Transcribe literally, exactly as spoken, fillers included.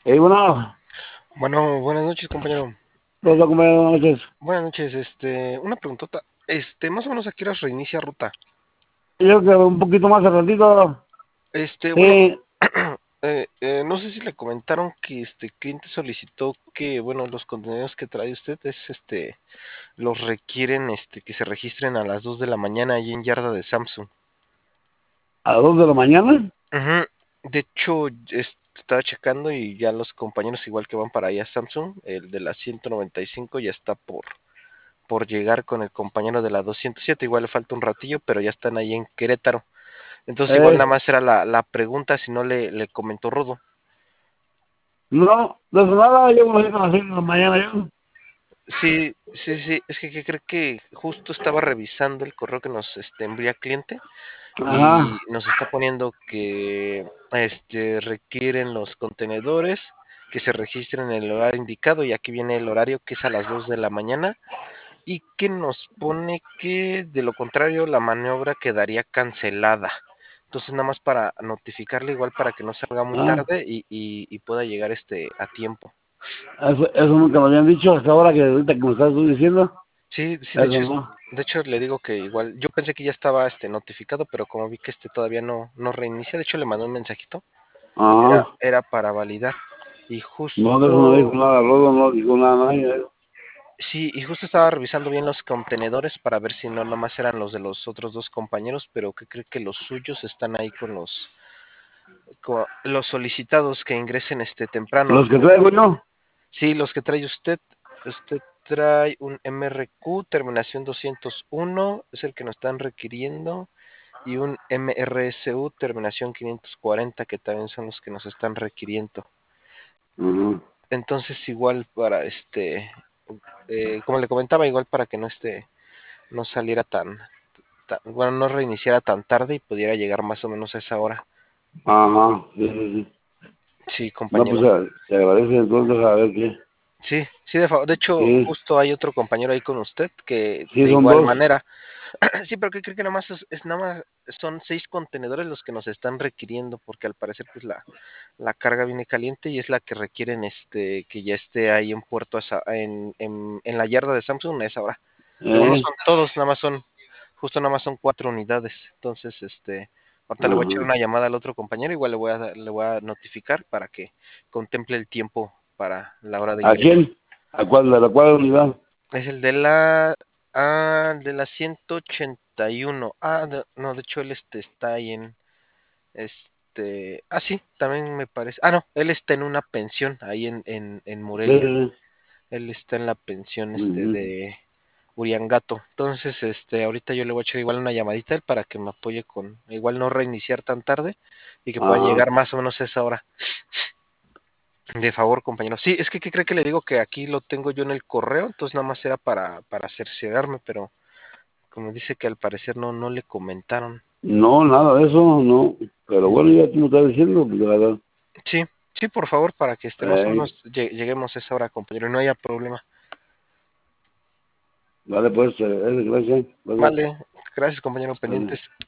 Eh, bueno, Bueno, buenas noches, compañero. los compañeros, buenas noches. Buenas noches, este, una preguntota. Este, más o menos a qué horas reinicia ruta. Yo que un poquito más al ratito, Este, bueno, sí, eh, eh, no sé si le comentaron que este cliente solicitó que, bueno, los contenedores que trae usted es este, los requieren este que se registren a las dos de la mañana allí en yarda de Samsung. a las dos de la mañana. Ujú. De hecho, es- estaba checando y ya los compañeros igual que van para allá Samsung, el de la ciento noventa y cinco ya está por por llegar con el compañero de la doscientos siete. Igual le falta un ratillo, pero ya están ahí en Querétaro. Entonces, igual nada Eh, más era la, la pregunta si no le, le comentó Rodo. no, de eso nada, yo me lo a las seis de la mañana yo. Sí, sí, sí. Es que, que creo que justo estaba revisando el correo que nos este, envía cliente y Ajá, nos está poniendo que este, requieren los contenedores que se registren en el horario indicado y aquí viene el horario que es a las dos de la mañana y que nos pone que de lo contrario la maniobra quedaría cancelada. Entonces nada más para notificarle igual para que no salga muy ah, tarde y, y- y pueda llegar este a tiempo. eso, eso nunca me habían dicho hasta ahora que ahorita que me estás tú diciendo. Sí, sí, de Eso hecho, es- no. de hecho le digo que igual, yo pensé que ya estaba este notificado, pero como vi que este todavía no, no reinicia, de hecho le mandé un mensajito, era, Ajá, era para validar. Y no, de eso no dijo justo, nada, Rodo no dijo nada, nadie. sí, y justo estaba revisando bien los contenedores para ver si no nomás eran los de los otros dos compañeros, pero que cree que los suyos están ahí con los co- los solicitados que ingresen este temprano. Los que traigo yo. Sí, los que trae usted. Usted trae un M R Q, terminación doscientos uno, es el que nos están requiriendo, y un M R S U, terminación quinientos cuarenta, que también son los que nos están requiriendo. Ajá. Entonces, igual para este, eh, como le comentaba, igual para que no esté, no saliera tan, tan- bueno, no reiniciara tan tarde y pudiera llegar más o menos a esa hora. Ajá, sí, sí, sí. Sí, No, pues compañero. se, se agradece entonces a ver qué. Sí, sí, de, fa- de hecho, Sí, justo hay otro compañero ahí con usted que sí, de son igual dos. manera. Sí, pero que creo que nada más es, es nada más son seis contenedores los que nos están requiriendo, porque al parecer pues la, la carga viene caliente y es la que requieren este que ya esté ahí en puerto a esa- en, en, en la yarda de Samsung a esa hora. Pero no Eh, son todos, nada más son, justo nada más son cuatro unidades. Entonces, este, ahorita le voy a echar ajá. una llamada al otro compañero, igual le voy a, le voy a notificar para que contemple el tiempo para la hora de ¿A ingreso. quién? ¿A cuál? ¿De la cuál unidad? Es el de la, ah, de la ciento ochenta y uno. Ah, de- no, de hecho él este está ahí en, este, ah, sí, también me parece. Ah, no, él está en una pensión ahí en, en, en Sí, Morelia. sí, Él está en la pensión sí. este Ujú. de Uriangato. Entonces, este, ahorita yo le voy a echar igual una llamadita a él para que me apoye con, igual no reiniciar tan tarde y que pueda Ajá. llegar más o menos a esa hora. De favor, compañero. Sí, es que, ¿qué cree que le digo? Que aquí lo tengo yo en el correo, entonces nada más era para, para cerciorarme, pero como dice que al parecer no, no le comentaron. No, nada de eso, no. Pero bueno, ya tú me estás diciendo, pues, la verdad. Sí, sí, por favor, para que este, más o Eh, menos lle- lleguemos a esa hora, compañero, y no haya problema. vale, pues, eh, gracias. Gracias. Vale, gracias, compañero, Vale. pendientes.